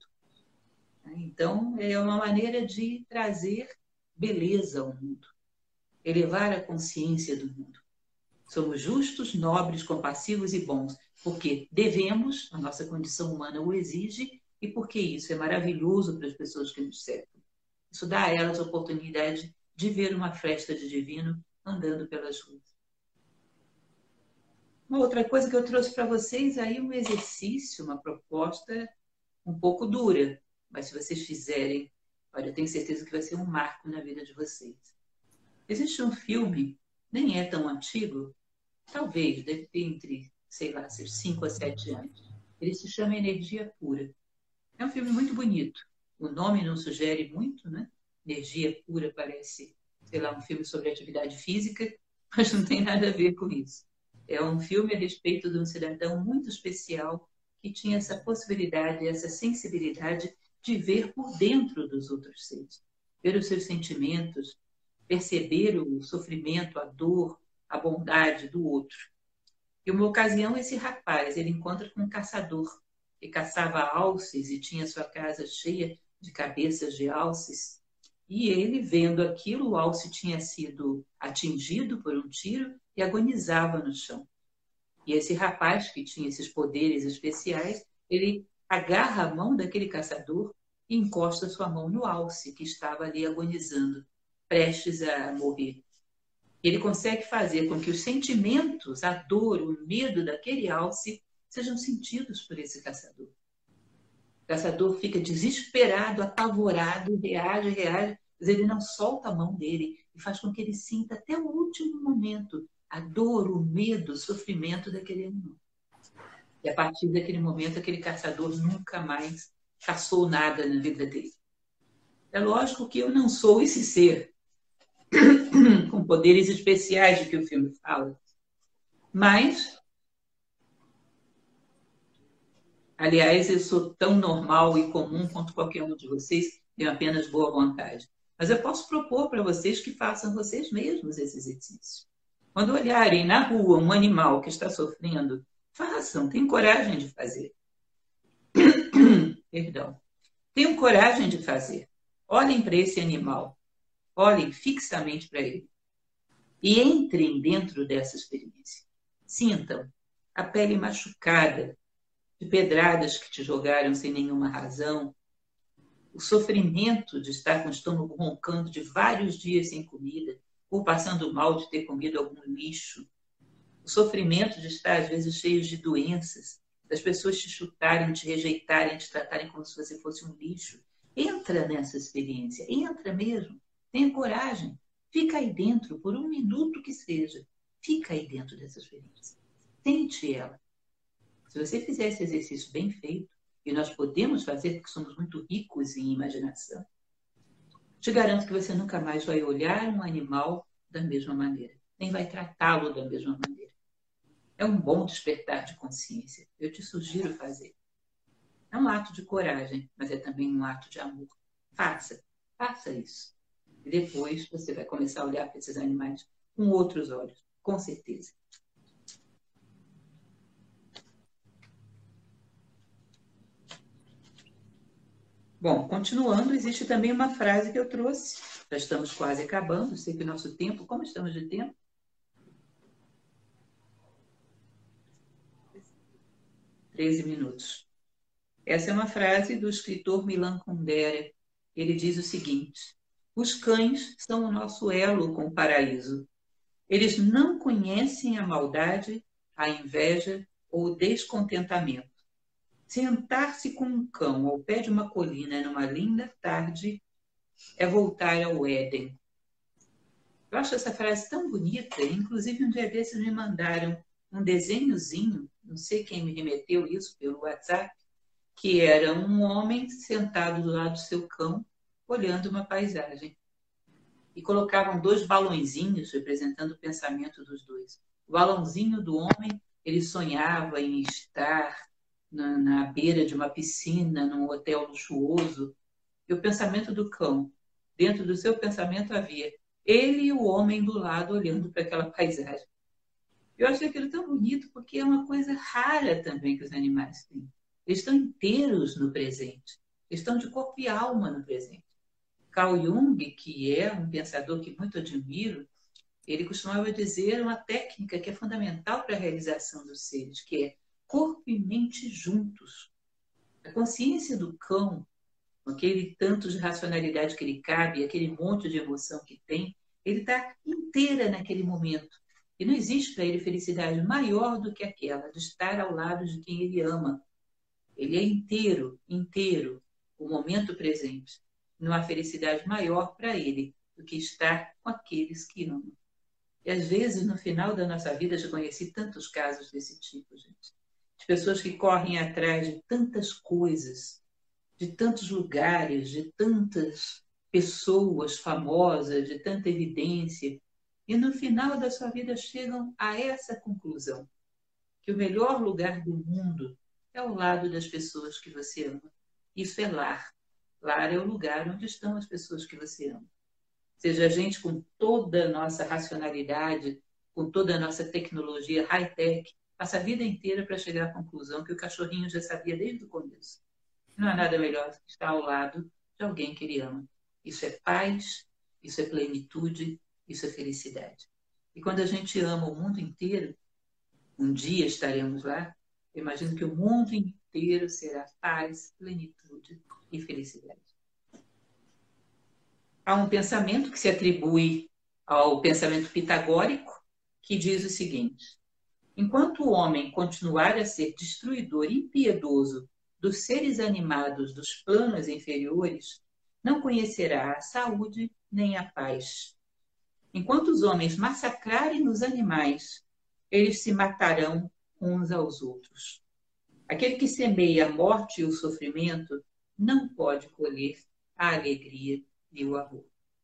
Então, é uma maneira de trazer beleza ao mundo, elevar a consciência do mundo. Somos justos, nobres, compassivos e bons, porque devemos, a nossa condição humana o exige, e porque isso é maravilhoso para as pessoas que nos cercam. Isso dá a elas a oportunidade de ver uma festa de divino andando pelas ruas. Uma outra coisa que eu trouxe para vocês aí, um exercício, uma proposta um pouco dura, mas se vocês fizerem, olha, eu tenho certeza que vai ser um marco na vida de vocês. Existe um filme, nem é tão antigo, talvez, deve ter entre, sei lá, seus cinco a sete anos. Ele se chama Energia Pura. É um filme muito bonito. O nome não sugere muito, né? Energia Pura parece, sei lá, um filme sobre atividade física, mas não tem nada a ver com isso. É um filme a respeito de um cidadão muito especial que tinha essa possibilidade, essa sensibilidade de ver por dentro dos outros seres, ver os seus sentimentos, perceber o sofrimento, a dor, a bondade do outro. E uma ocasião, esse rapaz, ele encontra com um caçador, que caçava alces e tinha sua casa cheia de cabeças de alces. E ele, vendo aquilo, o alce tinha sido atingido por um tiro e agonizava no chão. E esse rapaz, que tinha esses poderes especiais, ele agarra a mão daquele caçador e encosta sua mão no alce, que estava ali agonizando, prestes a morrer. Ele consegue fazer com que os sentimentos, a dor, o medo daquele alce sejam sentidos por esse caçador. O caçador fica desesperado, apavorado, reage, reage, mas ele não solta a mão dele e faz com que ele sinta até o último momento a dor, o medo, o sofrimento daquele animal. E a partir daquele momento, aquele caçador nunca mais caçou nada na vida dele. É lógico que eu não sou esse ser com poderes especiais de que o filme fala. Mas, aliás, eu sou tão normal e comum quanto qualquer um de vocês, tenho apenas boa vontade. Mas eu posso propor para vocês que façam vocês mesmos esse exercício. Quando olharem na rua um animal que está sofrendo, façam, tenham coragem de fazer. Perdão. Tenham coragem de fazer. Olhem para esse animal. Olhem fixamente para ele. E entrem dentro dessa experiência. Sintam a pele machucada, de pedradas que te jogaram sem nenhuma razão, o sofrimento de estar com o estômago roncando de vários dias sem comida, ou passando mal de ter comido algum lixo, o sofrimento de estar, às vezes, cheio de doenças, das pessoas te chutarem, te rejeitarem, te tratarem como se você fosse um lixo. Entra nessa experiência, entra mesmo, tenha coragem. Fica aí dentro, por um minuto que seja. Fica aí dentro dessa experiência. Tente ela. Se você fizer esse exercício bem feito, e nós podemos fazer porque somos muito ricos em imaginação, te garanto que você nunca mais vai olhar um animal da mesma maneira, nem vai tratá-lo da mesma maneira. É um bom despertar de consciência. Eu te sugiro fazer. É um ato de coragem, mas é também um ato de amor. Faça, faça isso. E depois você vai começar a olhar para esses animais com outros olhos, com certeza. Bom, continuando, existe também uma frase que eu trouxe. Já estamos quase acabando, sei que o nosso tempo, como estamos de tempo? treze minutos. Essa é uma frase do escritor Milan Kundera. Ele diz o seguinte: os cães são o nosso elo com o paraíso. Eles não conhecem a maldade, a inveja ou o descontentamento. Sentar-se com um cão ao pé de uma colina numa linda tarde é voltar ao Éden. Eu acho essa frase tão bonita. Inclusive, um dia desses me mandaram um desenhozinho, não sei quem me remeteu isso pelo WhatsApp, que era um homem sentado do lado do seu cão, olhando uma paisagem. E colocavam dois balõezinhos representando o pensamento dos dois. O balãozinho do homem, ele sonhava em estar na, na beira de uma piscina, num hotel luxuoso. E o pensamento do cão, dentro do seu pensamento havia ele e o homem do lado olhando para aquela paisagem. Eu achei aquilo tão bonito porque é uma coisa rara também que os animais têm. Eles estão inteiros no presente. Eles estão de corpo e alma no presente. Carl Jung, que é um pensador que muito admiro, ele costumava dizer uma técnica que é fundamental para a realização dos seres, que é corpo e mente juntos. A consciência do cão, com aquele tanto de racionalidade que ele cabe, aquele monte de emoção que tem, ele está inteira naquele momento. E não existe para ele felicidade maior do que aquela de estar ao lado de quem ele ama. Ele é inteiro, inteiro, o momento presente. Não há felicidade maior para ele do que estar com aqueles que amam. E às vezes, no final da nossa vida, já conheci tantos casos desse tipo, gente. De pessoas que correm atrás de tantas coisas, de tantos lugares, de tantas pessoas famosas, de tanta evidência, e no final da sua vida chegam a essa conclusão, que o melhor lugar do mundo é ao lado das pessoas que você ama. Isso é lar. Lar é o lugar onde estão as pessoas que você ama. Seja a gente com toda a nossa racionalidade, com toda a nossa tecnologia high-tech, passa a vida inteira para chegar à conclusão que o cachorrinho já sabia desde o começo. Não há nada melhor do que estar ao lado de alguém que ele ama. Isso é paz, isso é plenitude, isso é felicidade. E quando a gente ama o mundo inteiro, um dia estaremos lá, eu imagino que o mundo inteiro será paz, plenitude e felicidade. Há um pensamento que se atribui ao pensamento pitagórico, que diz o seguinte: enquanto o homem continuar a ser destruidor e impiedoso dos seres animados dos planos inferiores, não conhecerá a saúde nem a paz. Enquanto os homens massacrarem os animais, eles se matarão uns aos outros. Aquele que semeia a morte e o sofrimento não pode colher a alegria e o amor.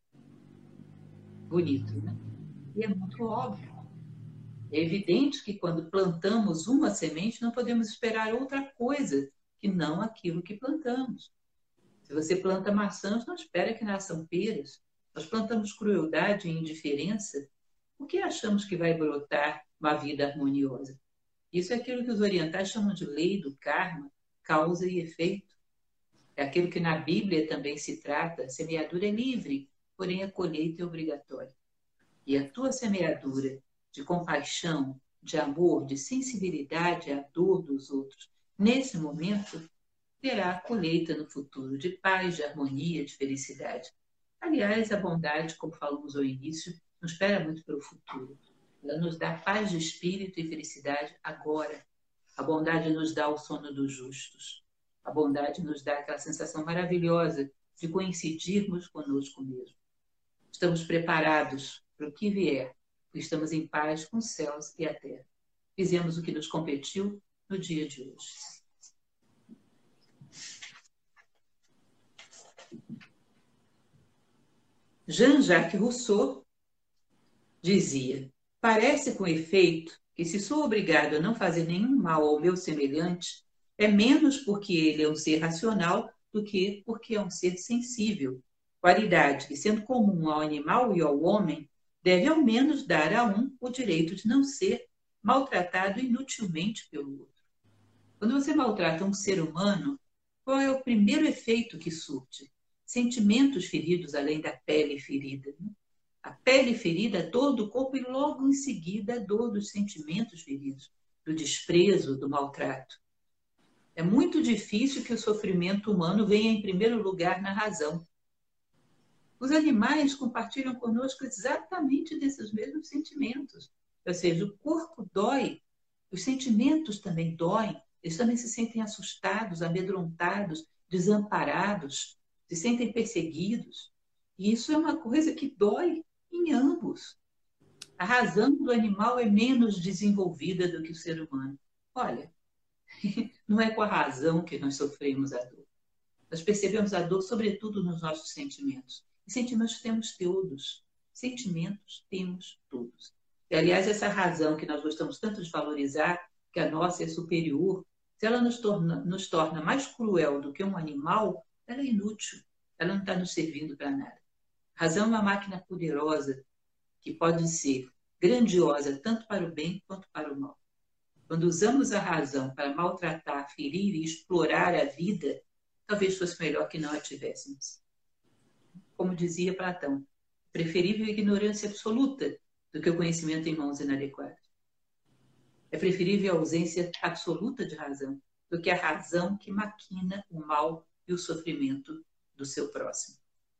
Bonito, né? E é muito óbvio. É evidente que quando plantamos uma semente, não podemos esperar outra coisa que não aquilo que plantamos. Se você planta maçãs, não espera que nasçam peras. Nós plantamos crueldade e indiferença, por que achamos que vai brotar uma vida harmoniosa? Isso é aquilo que os orientais chamam de lei do karma, causa e efeito. É aquilo que na Bíblia também se trata. A semeadura é livre, porém a colheita é obrigatória. E a tua semeadura de compaixão, de amor, de sensibilidade à dor dos outros, nesse momento, terá a colheita no futuro de paz, de harmonia, de felicidade. Aliás, a bondade, como falamos ao início, não espera muito pelo futuro. Ela nos dá paz de espírito e felicidade agora. A bondade nos dá o sono dos justos. A bondade nos dá aquela sensação maravilhosa de coincidirmos conosco mesmo. Estamos preparados para o que vier, e estamos em paz com os céus e a terra. Fizemos o que nos competiu no dia de hoje. Jean-Jacques Rousseau dizia: parece com efeito que se sou obrigado a não fazer nenhum mal ao meu semelhante, é menos porque ele é um ser racional do que porque é um ser sensível, qualidade que, sendo comum ao animal e ao homem, deve ao menos dar a um o direito de não ser maltratado inutilmente pelo outro. Quando você maltrata um ser humano, qual é o primeiro efeito que surte? Sentimentos feridos além da pele ferida. Né? A pele ferida, a dor do corpo, e logo em seguida a dor dos sentimentos feridos, do desprezo, do maltrato. É muito difícil que o sofrimento humano venha em primeiro lugar na razão. Os animais compartilham conosco exatamente desses mesmos sentimentos. Ou seja, o corpo dói, os sentimentos também doem, eles também se sentem assustados, amedrontados, desamparados, se sentem perseguidos. E isso é uma coisa que dói em ambos. A razão do animal é menos desenvolvida do que o ser humano. Olha, não é com a razão que nós sofremos a dor. Nós percebemos a dor, sobretudo, nos nossos sentimentos. E sentimentos temos todos. Sentimentos temos todos. E, aliás, essa razão que nós gostamos tanto de valorizar, que a nossa é superior, se ela nos torna, nos torna mais cruel do que um animal, ela é inútil. Ela não está nos servindo para nada. A razão é uma máquina poderosa que pode ser grandiosa tanto para o bem quanto para o mal. Quando usamos a razão para maltratar, ferir e explorar a vida, talvez fosse melhor que não a tivéssemos. Como dizia Platão, preferível a ignorância absoluta do que o conhecimento em mãos inadequadas. É preferível a ausência absoluta de razão do que a razão que maquina o mal e o sofrimento do seu próximo.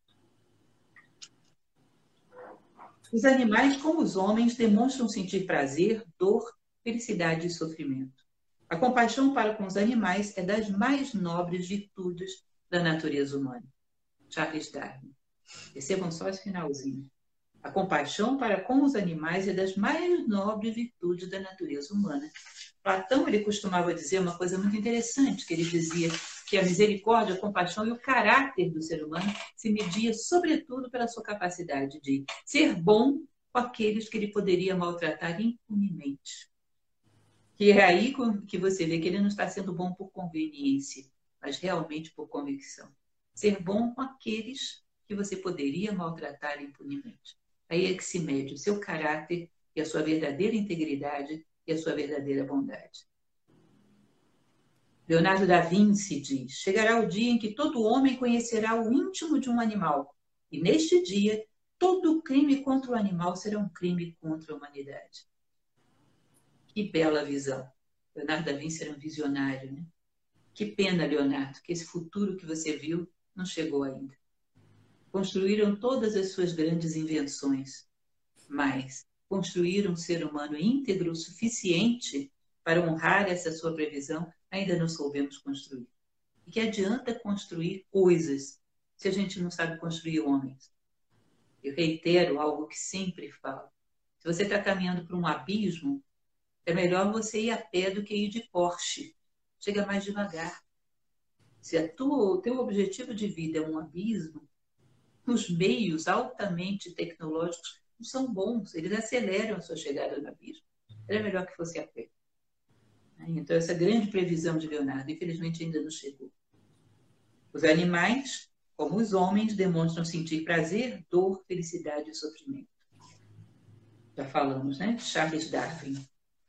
Os animais, como os homens, demonstram sentir prazer, dor, felicidade e sofrimento. A compaixão para com os animais é das mais nobres virtudes da natureza humana. Charles Darwin. Percebam só esse finalzinho. A compaixão para com os animais é das mais nobres virtudes da natureza humana. Platão, ele costumava dizer uma coisa muito interessante, que ele dizia que a misericórdia, a compaixão e o caráter do ser humano se media, sobretudo, pela sua capacidade de ser bom com aqueles que ele poderia maltratar impunemente. E é aí que você vê que ele não está sendo bom por conveniência, mas realmente por convicção. Ser bom com aqueles que você poderia maltratar impunemente. Aí é que se mede o seu caráter e a sua verdadeira integridade e a sua verdadeira bondade. Leonardo da Vinci diz: chegará o dia em que todo homem conhecerá o íntimo de um animal, e neste dia todo crime contra o animal será um crime contra a humanidade. Que bela visão! Leonardo da Vinci era um visionário, né? Que pena, Leonardo, que esse futuro que você viu não chegou ainda. Construíram todas as suas grandes invenções, mas construir um ser humano íntegro o suficiente para honrar essa sua previsão, ainda não soubemos construir. E que adianta construir coisas se a gente não sabe construir homens? Eu reitero algo que sempre falo. Se você está caminhando para um abismo, é melhor você ir a pé do que ir de Porsche. Chega mais devagar. Se a tua, o teu objetivo de vida é um abismo, os meios altamente tecnológicos não são bons, eles aceleram a sua chegada no abismo. Era melhor que fosse a pé. Então, essa grande previsão de Leonardo, infelizmente, ainda não chegou. Os animais, como os homens, demonstram sentir prazer, dor, felicidade e sofrimento. Já falamos, né? Charles Darwin.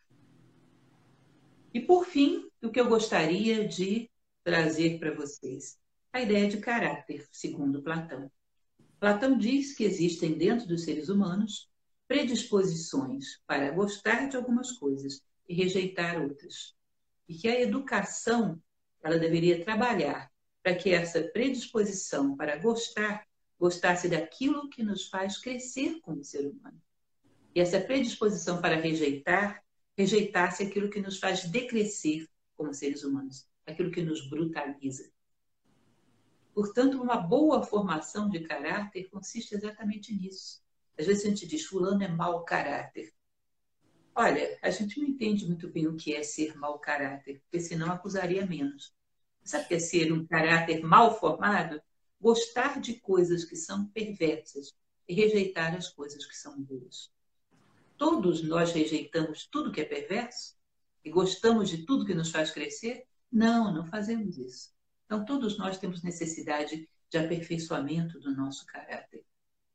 E, por fim, o que eu gostaria de trazer para vocês, a ideia de caráter, segundo Platão. Platão diz que existem dentro dos seres humanos predisposições para gostar de algumas coisas e rejeitar outras. E que a educação, ela deveria trabalhar para que essa predisposição para gostar, gostasse daquilo que nos faz crescer como ser humano. E essa predisposição para rejeitar, rejeitasse aquilo que nos faz decrescer como seres humanos, aquilo que nos brutaliza. Portanto, uma boa formação de caráter consiste exatamente nisso. Às vezes a gente diz, fulano é mau caráter. Olha, a gente não entende muito bem o que é ser mau caráter, porque senão acusaria menos. Sabe o que é ser um caráter mal formado? Gostar de coisas que são perversas e rejeitar as coisas que são boas. Todos nós rejeitamos tudo que é perverso e gostamos de tudo que nos faz crescer? Não, não fazemos isso. Então, todos nós temos necessidade de aperfeiçoamento do nosso caráter.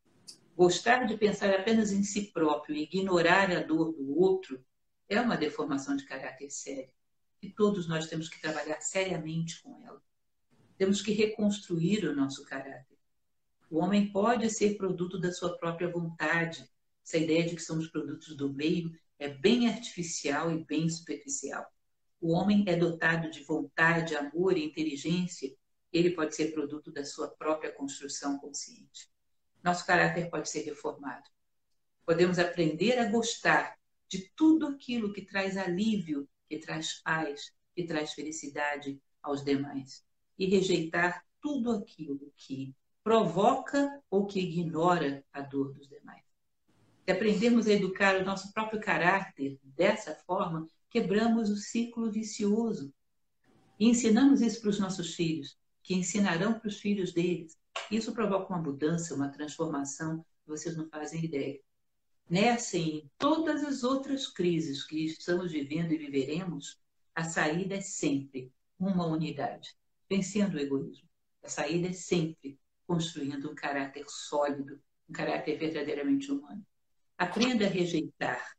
Gostar de pensar apenas em si próprio e ignorar a dor do outro é uma deformação de caráter séria. E todos nós temos que trabalhar seriamente com ela. Temos que reconstruir o nosso caráter. O homem pode ser produto da sua própria vontade. Essa ideia de que somos produtos do meio é bem artificial e bem superficial. O homem é dotado de vontade, amor e inteligência. Ele pode ser produto da sua própria construção consciente. Nosso caráter pode ser reformado. Podemos aprender a gostar de tudo aquilo que traz alívio, que traz paz, que traz felicidade aos demais. E rejeitar tudo aquilo que provoca ou que ignora a dor dos demais. Se aprendermos a educar o nosso próprio caráter dessa forma, quebramos o ciclo vicioso. E ensinamos isso para os nossos filhos, que ensinarão para os filhos deles. Isso provoca uma mudança, uma transformação que vocês não fazem ideia. Nessa e em todas as outras crises que estamos vivendo e viveremos, a saída é sempre uma unidade, vencendo o egoísmo. A saída é sempre construindo um caráter sólido, um caráter verdadeiramente humano. Aprenda a rejeitar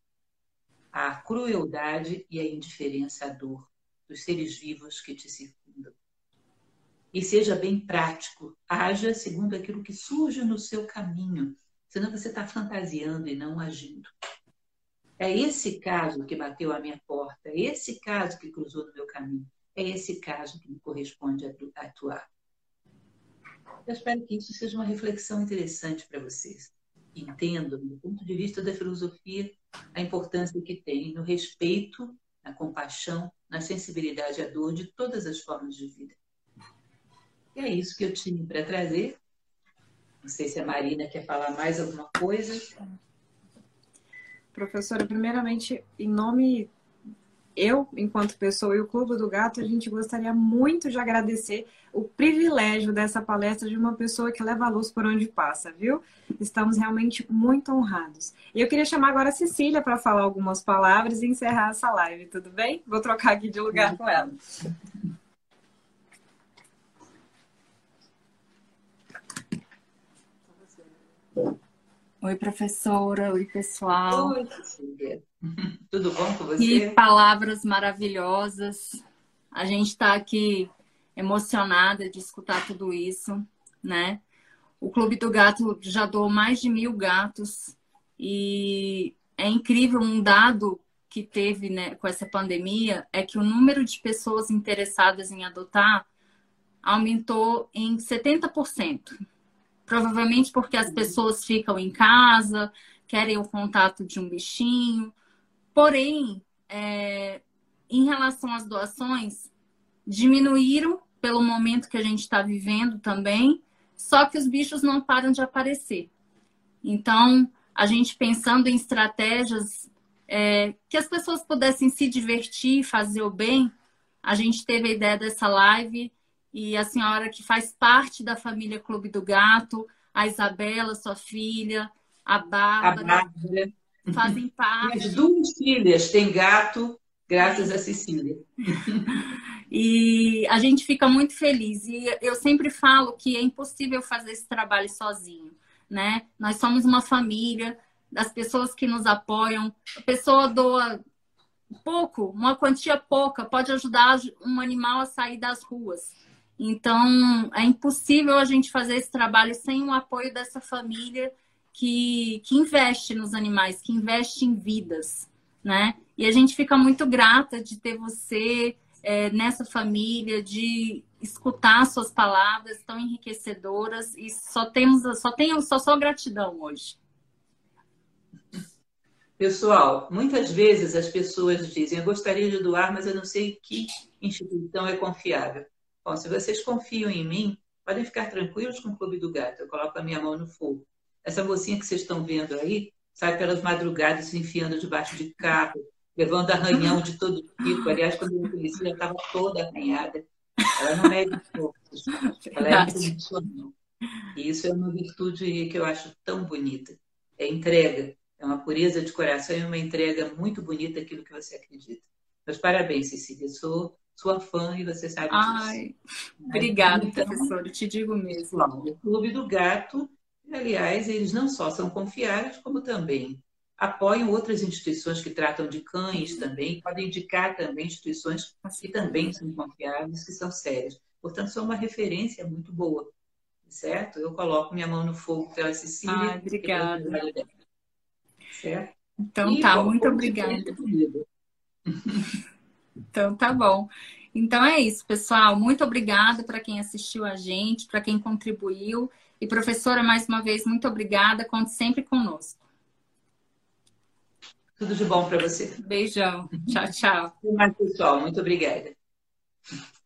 a crueldade e a indiferença à dor dos seres vivos que te circundam. E seja bem prático, haja segundo aquilo que surge no seu caminho, senão você está fantasiando e não agindo. É esse caso que bateu à minha porta, é esse caso que cruzou no meu caminho, é esse caso que me corresponde a atuar. Eu espero que isso seja uma reflexão interessante para vocês. Entendam, do ponto de vista da filosofia, a importância que tem no respeito, na compaixão, na sensibilidade à dor de todas as formas de vida. E é isso que eu tinha para trazer. Não sei se a Marina quer falar mais alguma coisa. Professora, primeiramente, em nome, eu, enquanto pessoa, e o Clube do Gato, a gente gostaria muito de agradecer o privilégio dessa palestra de uma pessoa que leva a luz por onde passa, viu? Estamos realmente muito honrados. E eu queria chamar agora a Cecília para falar algumas palavras e encerrar essa live, tudo bem? Vou trocar aqui de lugar com ela. Oi, Oi, professora. Oi, pessoal. Oi, Cecília. Tudo bom com Que você? palavras maravilhosas. A gente está aqui emocionada de escutar tudo isso, né? O Clube do Gato já doou mais de mil gatos e é incrível um dado que teve, né, com essa pandemia é que o número de pessoas interessadas em adotar aumentou em setenta por cento. Provavelmente porque as pessoas ficam em casa, querem o contato de um bichinho. Porém, é, em relação às doações, diminuíram pelo momento que a gente está vivendo também, só que os bichos não param de aparecer. Então, a gente pensando em estratégias é, que as pessoas pudessem se divertir, fazer o bem, a gente teve a ideia dessa live e a senhora que faz parte da família Clube do Gato, a Isabela, sua filha, a A Bárbara, Bárbara. fazem Minhas parte. duas filhas têm gato, graças a Cecília. E a gente fica muito feliz. E eu sempre falo que é impossível fazer esse trabalho sozinho, né? Nós somos uma família, das pessoas que nos apoiam. A pessoa doa pouco, uma quantia pouca, pode ajudar um animal a sair das ruas. Então, é impossível a gente fazer esse trabalho sem o apoio dessa família que, que investe nos animais, que investe em vidas, né? E a gente fica muito grata de ter você é, nessa família, de escutar suas palavras tão enriquecedoras e só temos, só tenho só, só gratidão hoje. Pessoal, muitas vezes as pessoas dizem, eu gostaria de doar, mas eu não sei que instituição é confiável. Bom, se vocês confiam em mim, podem ficar tranquilos com o Clube do Gato. Eu coloco a minha mão no fogo. Essa mocinha que vocês estão vendo aí, sai pelas madrugadas se enfiando debaixo de carro, levando arranhão de todo tipo. Aliás, quando eu conheci, ela estava toda arranhada. Ela não mede forças, ela é incondicional. E isso é uma virtude que eu acho tão bonita. É entrega, é uma pureza de coração e uma entrega muito bonita aquilo que você acredita. Mas parabéns, Cecília, sou sua fã e você sabe disso. Ai, obrigada, então, professora, eu te digo mesmo. Pessoal, o Clube do Gato, aliás, eles não só são confiáveis, como também apoiam outras instituições que tratam de cães também, podem indicar também instituições que também são confiáveis, que são sérias. Portanto, são uma referência muito boa, certo? Eu coloco minha mão no fogo pela Cecília. Ai, obrigada. E pelo trabalho dela, certo? Então e, tá, bom, muito obrigada. Então tá bom. Então é isso, pessoal. Muito obrigada para quem assistiu a gente, para quem contribuiu. E professora, mais uma vez, muito obrigada. Conte sempre conosco. Tudo de bom para você. Beijão. Tchau, tchau. Até mais, pessoal. Muito obrigada.